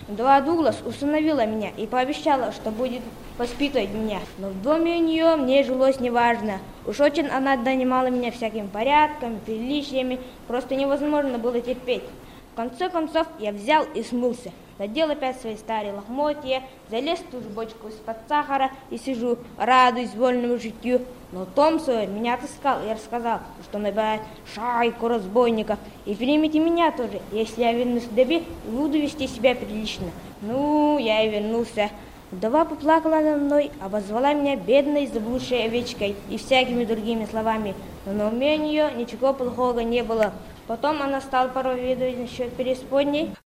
Вдова Дуглас усыновила меня и пообещала, что будет воспитывать меня. Но в доме у нее мне жилось неважно. Уж очень она донимала меня всяким порядком, приличиями, просто невозможно было терпеть. В конце концов я взял и смылся. Надел опять свои старые лохмотья, залез в ту же бочку из-под сахара и сижу, радуюсь вольному житью. Но Том Сойер меня отыскал и рассказал, что набирает шайку разбойников. И примите меня тоже, если я вернусь к Дебби, буду вести себя прилично. Ну, я и вернулся. Вдова поплакала надо мной, обозвала меня бедной заблудшей овечкой и всякими другими словами. Но на уме у нее ничего плохого не было. Потом она стала проповедовать насчет преисподней.